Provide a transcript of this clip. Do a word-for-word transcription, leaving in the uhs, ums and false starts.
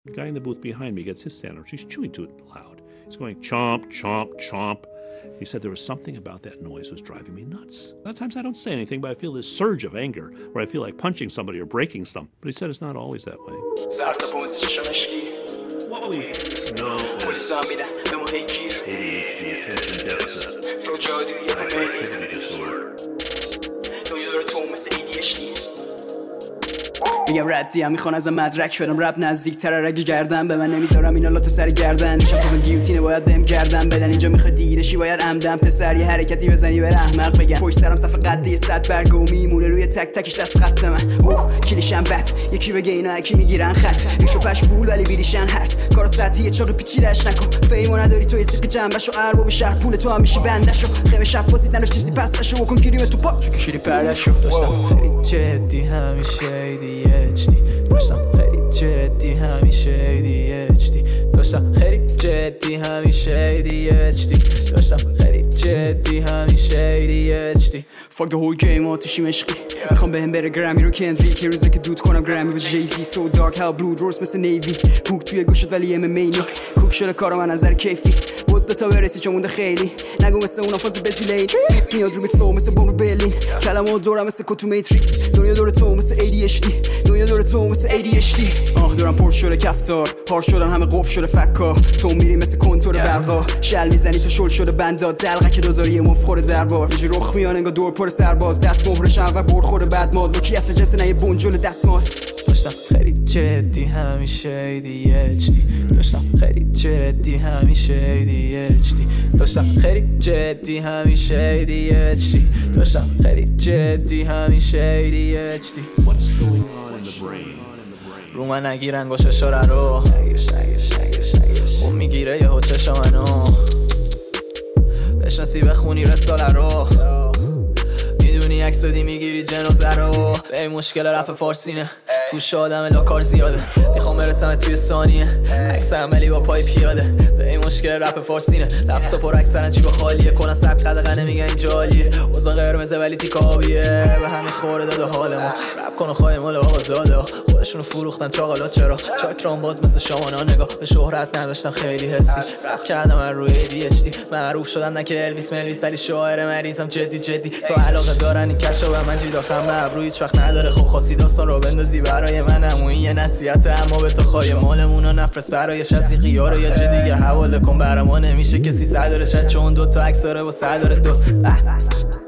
The guy in the booth behind me gets his sandwich. He's chewing too loud. He's going chomp, chomp, chomp. He said there was something about that noise was driving me nuts. A lot of times I don't say anything, but I feel this surge of anger where I feel like punching somebody or breaking some. But he said it's not always that way. What we know is A D H D, attention deficit, hyperactivity disorder. میگم ردی هم میخوان ازم مدرک بدم رب نزدیک تره رگ گردن به من نمیذارم اینا لاتو سر گردن شفازم گیوتینه باید بهم گردن بدن اینجا میخواد دیدشی باید عمدن پسر یه حرکتی بزنی بره احمق بگن پشت سرم صف قدی صد برگ و میمونه روی تک تکش دست خط من اوه کلیشم بد یکی بگه اینا اکی میگیرن خط ریشو پش فول ولی بیریشن هرس کارو سطحی چاق پیچیدش نکن فیمو نداری تو سیق جنبشو ارباب شهر پول تو هم میشی بندشو خیمه شب پوزید نروش چیزی پستشو بکن گیریم تو پاک کشیری پردشو داشتم خیلی جدی همیشه دی اچ دی داشتم خیلی جدی همیشه دی اچ دی داشتم خیلی جدی همیشه دی اچ دی داشتم خیلی جدی همیشه دی اچ دی Fuck the whole game آتوشی مشقی میخوام بهم بره گرمی رو کندریک یه روزه که دود کنم گرمی با جیزی سو دارک هاو بلود رورس مثل نیوی کوک توی گوشت ولی ام مینی کوک شده کارم از نظر کیفی بود دوتا برسی چون مونده خیلی نگو مثل اونا فاز بزیلین میاد رو بیت فلو مثل بون رو برلین کلمه دورم مثل کتو میتریکس دنیا دور تو مثل ای دی اچ دی دنیا دور تو مثل ای دی اچ دی آه دورم پر شده کفتار پار شدن همه قفل شده فکا تو میری مثل کنتور برقا شل میزنی تو شل شده بندا دلقه که دوزاری مف خوره دربار یه رخ میان انگار دور پر سرباز دست مهرشم و برد خوره بعد ماد کی اصلا جنس نه یه بنجل دستمال داشتم خیلی جدی همیشه دی اچ دی داشتم خیلی جدی همیشه دی اچ دی داشتم خیلی جدی همیشه دی اچ دی داشتم خیلی جدی همیشه دی اچ دی What's going on in the brain? رو من نگیرن گوش شوره رو اون میگیره یه هوچش منو بشناسی بخونی رساله رو میدونی عکس بدی میگیری جنازه رو به این مشکل رپ فارسینه توش آدم لاکار زیاده میخوام برسم توی ثانیه اکثرم ولی با پای پیاده به این مشکل رپ فارسینه لفظ پر اکثرا چی با خالیه کنن سبک قدقه نمیگن این جالیه اوضاع قرمزه ولی تیک آبیه به همین خورده داده حال ما رپ کن و خواهی مال آزاده خودشونو فروختن چاقالات چرا چاکران باز مثل شامانا نگاه به شهرت نداشتم خیلی حسی رپ کردم من روی دی اچ دی معروف شدم نه که الویس ملویس ولی شاعر مریضم جدی جدی تو علاقه دارن این کشو به من جیداخم نه ابرو هیچ وقت نداره خب خاصی داستان رو بندازی برای من همون یه نصیحت اما به تو خواهی مالمونو نفرس برای شسی قیارو یه جا دیگه حواله کن برا ما نمیشه کسی سر داره شد چون دوتا عکس داره با سر داره دوست